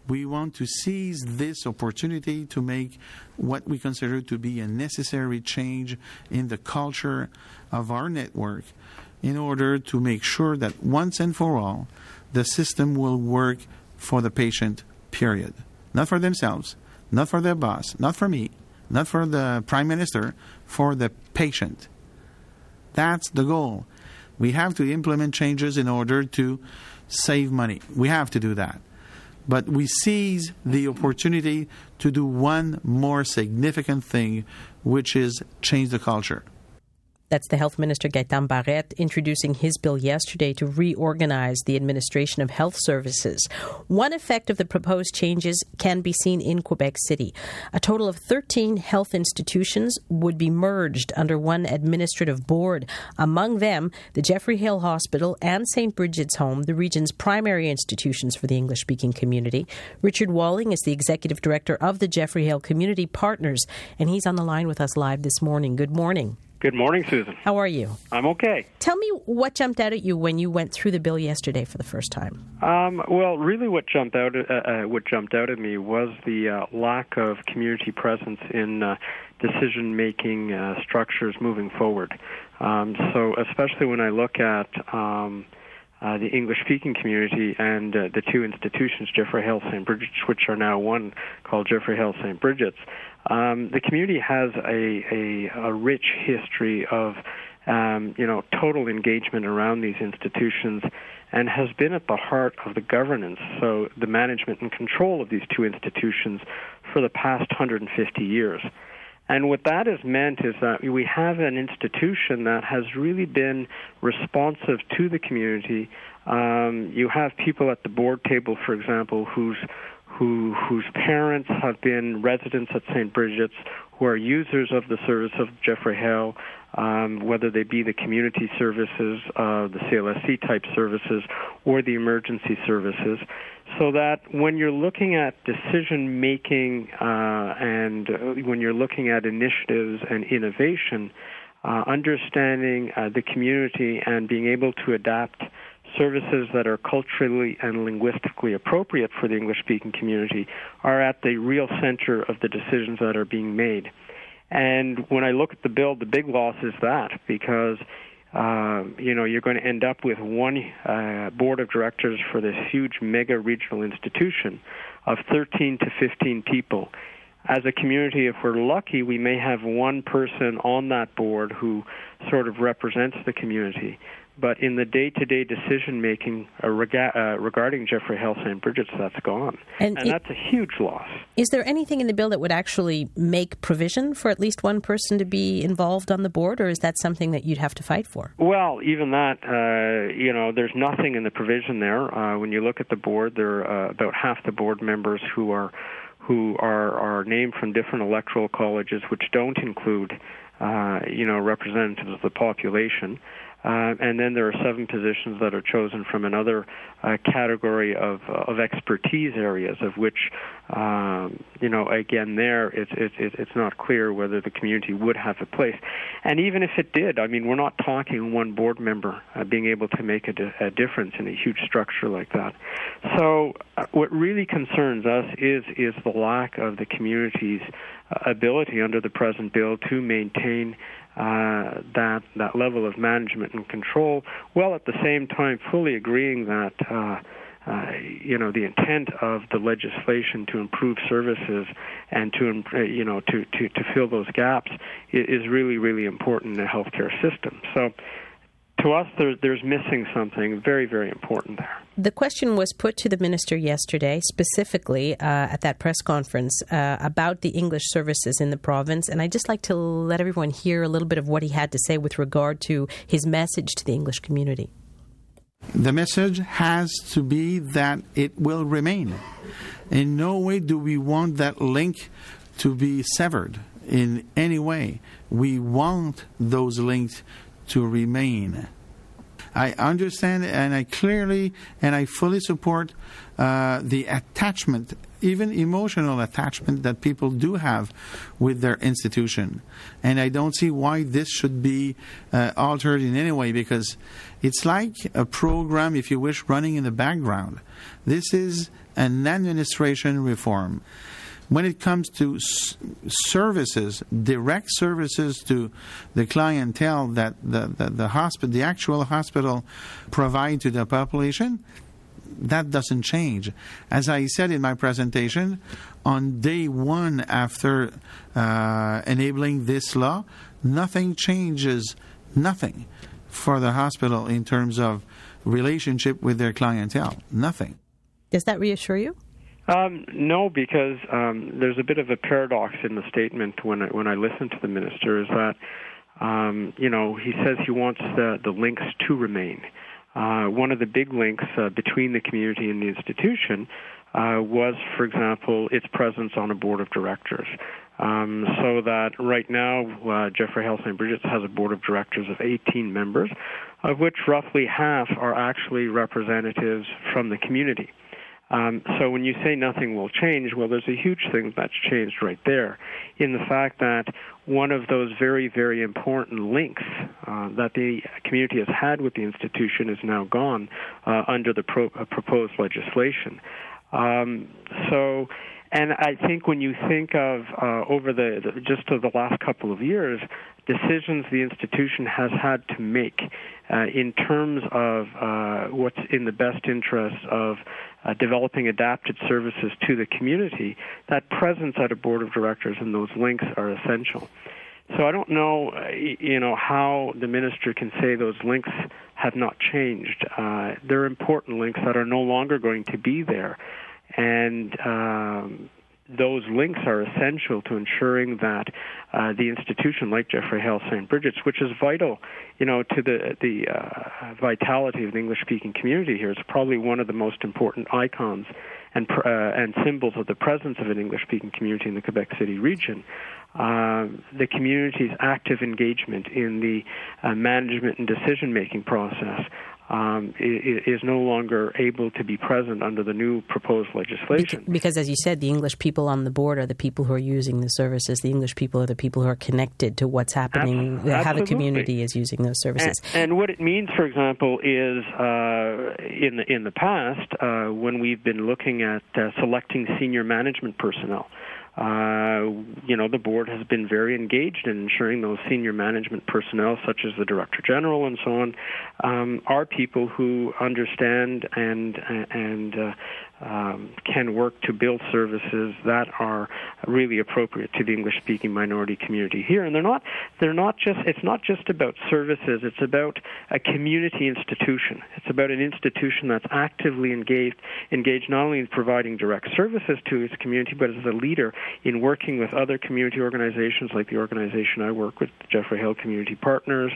We want to seize this opportunity to make what we consider to be a necessary change in the culture of our network in order to make sure that once and for all, the system will work for the patient, period. Not for themselves, not for their boss, not for me, not for the Prime Minister, for the patient. That's the goal. We have to implement changes in order to save money. We have to do that. But we seize the opportunity to do one more significant thing, which is change the culture. That's the Health Minister Gaétan Barrette introducing his bill yesterday to reorganize the administration of health services. One effect of the proposed changes can be seen in Quebec City. A total of 13 health institutions would be merged under one administrative board. Among them, the Jeffrey Hill Hospital and St. Bridget's Home, the region's primary institutions for the English-speaking community. Richard Walling is the Executive Director of the Jeffrey Hill Community Partners, and he's on the line with us live this morning. Good morning. Good morning, Susan. How are you? I'm okay. Tell me what jumped out at you when you went through the bill yesterday for the first time. Well, really, what jumped out at me was the lack of community presence in decision-making structures moving forward. So, especially when I look at the English-speaking community and the two institutions, Jeffrey Hill, St. Bridget's, which are now one called Jeffrey Hill, St. Bridget's. The community has a rich history of, total engagement around these institutions and has been at the heart of the governance, so the management and control of these two institutions for the past 150 years. And what that has meant is that we have an institution that has really been responsive to the community. You have people at the board table, for example, whose parents have been residents at St. Bridget's, who are users of the service of Jeffrey Hill, whether they be the community services, the CLSC-type services, or the emergency services, so that when you're looking at decision-making and when you're looking at initiatives and innovation, understanding the community and being able to adapt services that are culturally and linguistically appropriate for the English-speaking community are at the real center of the decisions that are being made. And when I look at the bill, the big loss is that because, you're going to end up with one board of directors for this huge mega regional institution of 13 to 15 people. As a community, if we're lucky, we may have one person on that board who sort of represents the community. But in the day-to-day decision-making regarding Jeffrey Hill St. Bridget's, that's gone. And that's a huge loss. Is there anything in the bill that would actually make provision for at least one person to be involved on the board, or is that something that you'd have to fight for? Well, even that, there's nothing in the provision there. When you look at the board, there are about half the board members who are named from different electoral colleges, which don't include, representatives of the population. And then there are 7 positions that are chosen from another category of expertise areas, of which, again, there it's not clear whether the community would have a place. And even if it did, we're not talking one board member being able to make a difference in a huge structure like that. So what really concerns us is the lack of the community's ability under the present bill to maintain that level of management and control, while at the same time fully agreeing that the intent of the legislation to improve services and to fill those gaps is really, really important in the healthcare system. So to us, there's missing something very, very important there. The question was put to the minister yesterday, specifically at that press conference, about the English services in the province, and I'd just like to let everyone hear a little bit of what he had to say with regard to his message to the English community. The message has to be that it will remain. In no way do we want that link to be severed in any way. We want those links to remain. I understand and I clearly and I fully support the attachment, even emotional attachment that people do have with their institution. And I don't see why this should be altered in any way, because it's like a program, if you wish, running in the background. This is an administration reform. When it comes to services, direct services to the clientele that the actual hospital provide to the population, that doesn't change. As I said in my presentation, on day one after enabling this law, nothing changes, nothing for the hospital in terms of relationship with their clientele. Nothing. Does that reassure you? No, because there's a bit of a paradox in the statement when I listen to the minister, is that he says he wants the links to remain. One of the big links between the community and the institution was, for example, its presence on a board of directors. So that right now, Jeffrey Health St. Bridget's has a board of directors of 18 members, of which roughly half are actually representatives from the community. So when you say nothing will change, well, there's a huge thing that's changed right there in the fact that one of those very, very important links that the community has had with the institution is now gone under the proposed legislation. And I think when you think of over just the last couple of years, decisions the institution has had to make in terms of what's in the best interest of developing adapted services to the community, that presence at a board of directors and those links are essential. So I don't know, how the minister can say those links have not changed. They're important links that are no longer going to be there. And those links are essential to ensuring that the institution, like Jeffrey Health St. Bridget's, which is vital, to the vitality of the English-speaking community here, is probably one of the most important icons and symbols of the presence of an English-speaking community in the Quebec City region. The community's active engagement in the management and decision-making process is no longer able to be present under the new proposed legislation. Because, as you said, the English people on the board are the people who are using the services. The English people are the people who are connected to what's happening, how the community is using those services. And what it means, for example, is in the past, when we've been looking at selecting senior management personnel, the board has been very engaged in ensuring those senior management personnel, such as the Director General and so on, are people who understand and can work to build services that are really appropriate to the English-speaking minority community here. And it's not just about services, it's about a community institution. It's about an institution that's actively engaged not only in providing direct services to its community, but as a leader in working with other community organizations like the organization I work with, Jeffrey Hill Community Partners.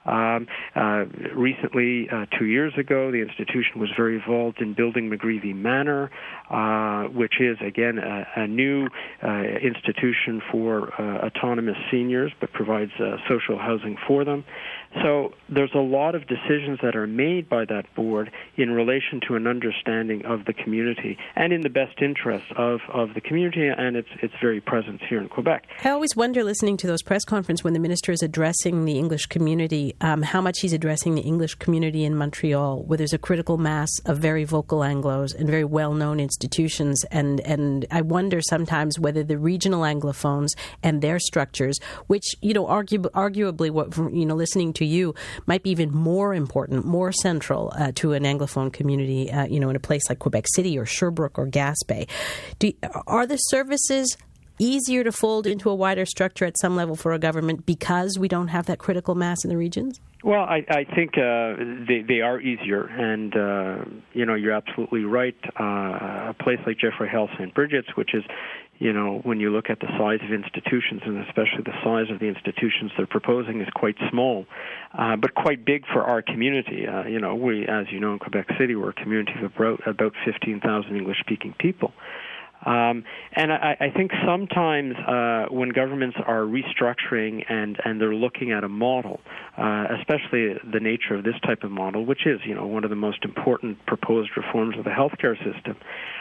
Recently, 2 years ago, the institution was very involved in building McGreevy Manor, which is, again, a new institution for autonomous seniors, but provides social housing for them. So there's a lot of decisions that are made by that board in relation to an understanding of the community and in the best interest of the community and its very presence here in Quebec. I always wonder, listening to those press conferences when the minister is addressing the English community, how much he's addressing the English community in Montreal, where there's a critical mass of very vocal Anglos and very well-known institutions. And I wonder sometimes whether the regional Anglophones and their structures, which, arguably, what listening to you, might be even more important, more central to an Anglophone community, in a place like Quebec City or Sherbrooke or Gaspé. Are the services easier to fold into a wider structure at some level for a government because we don't have that critical mass in the regions? Well, I think they are easier, and you're absolutely right. A place like Jeffrey Health St. Bridget's, which is, when you look at the size of institutions, and especially the size of the institutions they're proposing, is quite small, but quite big for our community. We, as you know, in Quebec City, we're a community of about 15,000 English-speaking people. And I think sometimes when governments are restructuring and they're looking at a model, especially the nature of this type of model, which is, one of the most important proposed reforms of the healthcare system,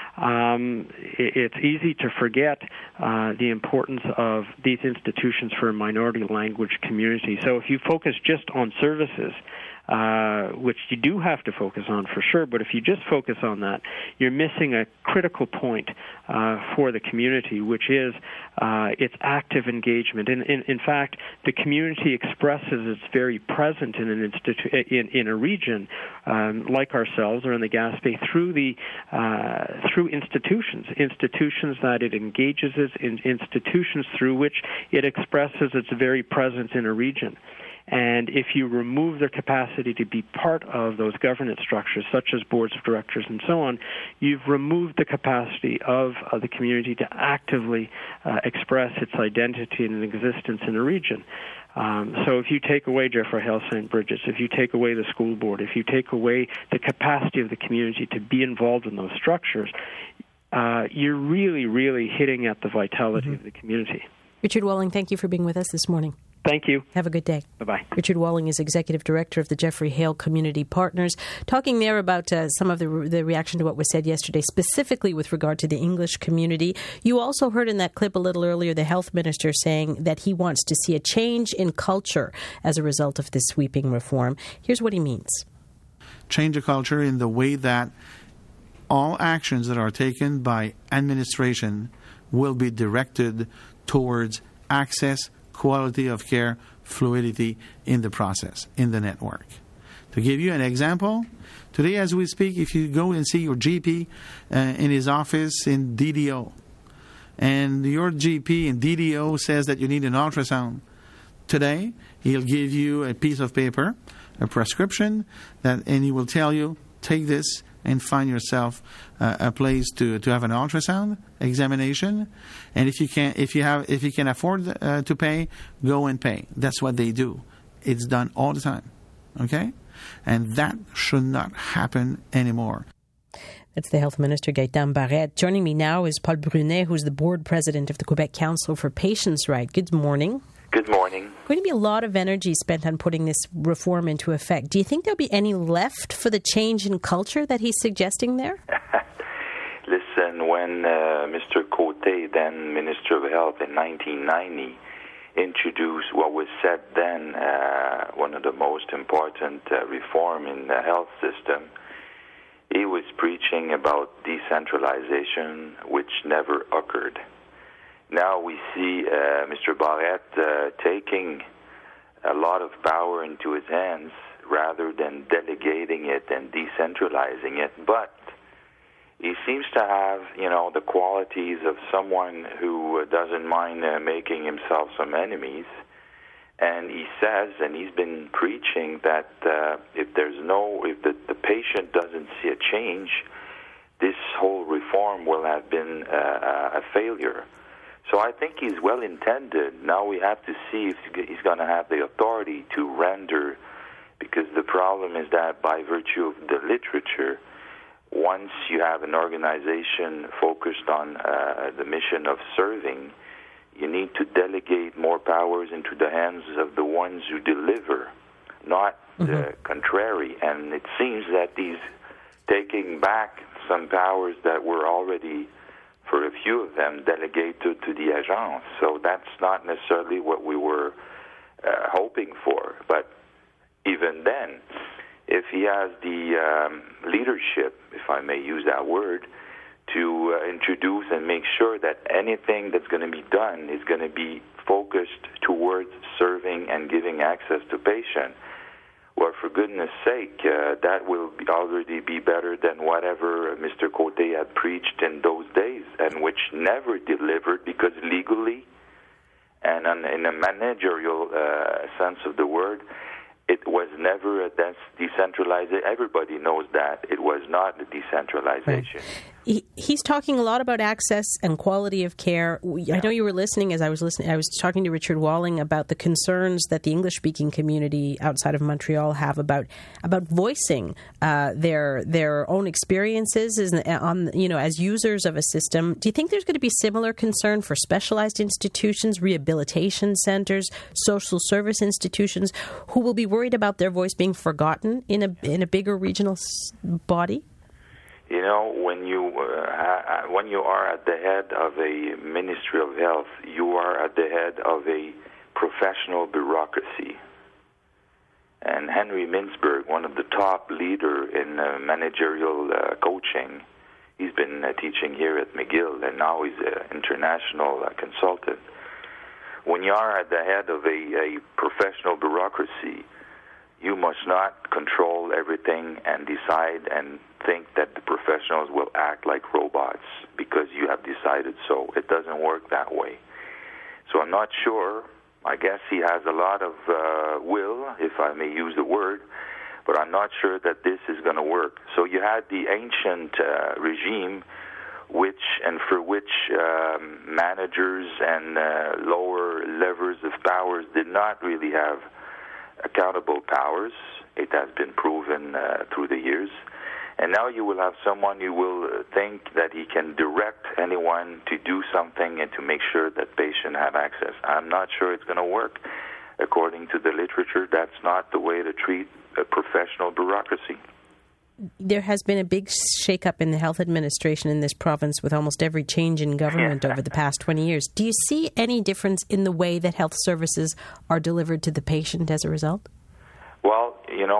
it's easy to forget the importance of these institutions for a minority language community. So if you focus just on services, which you do have to focus on for sure, but if you just focus on that, you're missing a critical point for the community, which is its active engagement. In fact, the community expresses its very present in an in a region like ourselves or in the Gaspé through institutions that it engages in, institutions through which it expresses its very presence in a region. And if you remove their capacity to be part of those governance structures, such as boards of directors and so on, you've removed the capacity of the community to actively express its identity and existence in a region. So if you take away Jeffrey Health St. Bridget's, if you take away the school board, if you take away the capacity of the community to be involved in those structures, you're really, really hitting at the vitality of the community. Richard Walling, thank you for being with us this morning. Thank you. Have a good day. Bye-bye. Richard Walling is Executive Director of the Jeffrey Hale Community Partners, talking there about some of the reaction to what was said yesterday, specifically with regard to the English community. You also heard in that clip a little earlier the health minister saying that he wants to see a change in culture as a result of this sweeping reform. Here's what he means. Change the culture in the way that all actions that are taken by administration will be directed towards access, quality of care, fluidity in the process, in the network. To give you an example, today as we speak, if you go and see your GP in his office in DDO, and your GP in DDO says that you need an ultrasound, today he'll give you a piece of paper, a prescription, and he will tell you, take this and find yourself a place to have an ultrasound examination. And if you can afford to pay, go and pay. That's what they do. It's done all the time. Okay? And that should not happen anymore. That's the Health Minister, Gaétan Barrette. Joining me now is Paul Brunet, who's the board president of the Quebec Council for Patients' Right. Good morning. Good morning. Going to be a lot of energy spent on putting this reform into effect. Do you think there'll be any left for the change in culture that he's suggesting there? Listen, when Mr. Côté, then Minister of Health in 1990, introduced what was said then one of the most important reform in the health system, he was preaching about decentralization, which never occurred. Now we see Mr. Barrette taking a lot of power into his hands rather than delegating it and decentralizing it. But he seems to have, the qualities of someone who doesn't mind making himself some enemies. And he says, and he's been preaching that if the patient doesn't see a change, this whole reform will have been a failure. So I think he's well-intended. Now we have to see if he's going to have the authority to render, because the problem is that by virtue of the literature, once you have an organization focused on the mission of serving, you need to delegate more powers into the hands of the ones who deliver, not the contrary. And it seems that he's taking back some powers that were already, for a few of them, delegated to the agence. So that's not necessarily what we were hoping for. But even then, if he has the leadership, if I may use that word, to introduce and make sure that anything that's going to be done is going to be focused towards serving and giving access to patients, well, for goodness sake, that will already be better than whatever Mr. Côté had preached in those days, and which never delivered, because legally and in a managerial sense of the word, it was never a decentralized. Everybody knows that it was not a decentralization. Right. He's talking a lot about access and quality of care. I know you were listening as I was listening. I was talking to Richard Walling about the concerns that the English-speaking community outside of Montreal have about voicing their own experiences as users of a system. Do you think there's going to be similar concern for specialized institutions, rehabilitation centers, social service institutions, who will be worried about their voice being forgotten in a bigger regional body? When you are at the head of a Ministry of Health, you are at the head of a professional bureaucracy. And Henry Mintzberg, one of the top leader in managerial coaching, he's been teaching here at McGill, and now he's an international consultant. When you are at the head of a professional bureaucracy, you must not control everything and decide and think that the professionals will act like robots because you have decided so. It doesn't work that way. So I'm not sure. I guess he has a lot of will, if I may use the word, but I'm not sure that this is going to work. So you had the ancient regime, for which managers and lower levers of powers did not really have accountable powers. It has been proven through the years. And now you will have someone who will think that he can direct anyone to do something and to make sure that patients have access. I'm not sure it's going to work. According to the literature, that's not the way to treat a professional bureaucracy. There has been a big shakeup in the health administration in this province with almost every change in government over the past 20 years. Do you see any difference in the way that health services are delivered to the patient as a result? Well,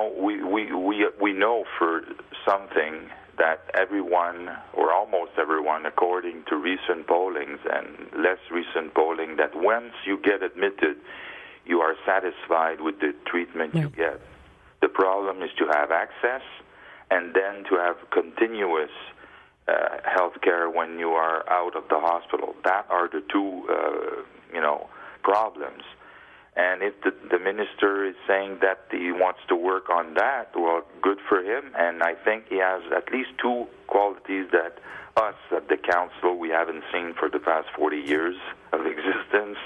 we know for something that everyone, or almost everyone, according to recent pollings and less recent polling, that once you get admitted, you are satisfied with the treatment you get. The problem is to have access and then to have continuous health care when you are out of the hospital. That are the two, problems. And if the minister is saying that he wants to work on that, well, good for him. And I think he has at least two qualities that us at the council we haven't seen for the past 40 years of existence.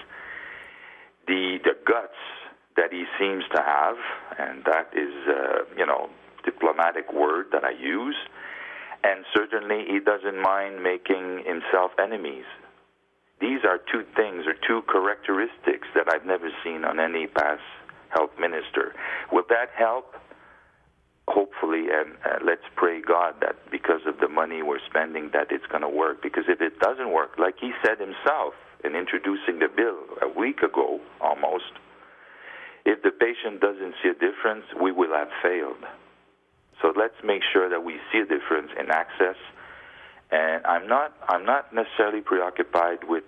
The guts that he seems to have, and that is, diplomatic word that I use. And certainly he doesn't mind making himself enemies. These are two things, or two characteristics that I've never seen on any past health minister. Will that help? Hopefully, and let's pray God that because of the money we're spending that it's going to work. Because if it doesn't work, like he said himself in introducing the bill a week ago almost, if the patient doesn't see a difference, we will have failed. So let's make sure that we see a difference in access. And I'm not necessarily preoccupied with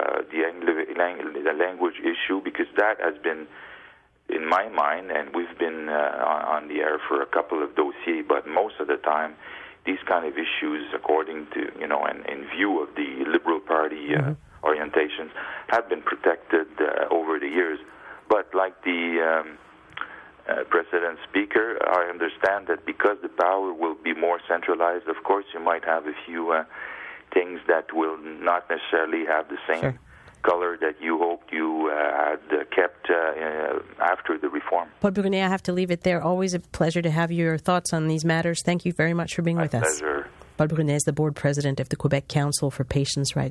the language issue, because that has been in my mind, and we've been on the air for a couple of dossiers, but most of the time these kind of issues, according to, and in view of the Liberal Party orientations, have been protected over the years. But like the President Speaker, I understand that because the power will be more centralized, of course you might have a few things that will not necessarily have the same color that you hoped you had kept after the reform. Paul Brunet, I have to leave it there. Always a pleasure to have your thoughts on these matters. Thank you very much for being with us. Pleasure. Paul Brunet is the board president of the Quebec Council for Patients' Rights.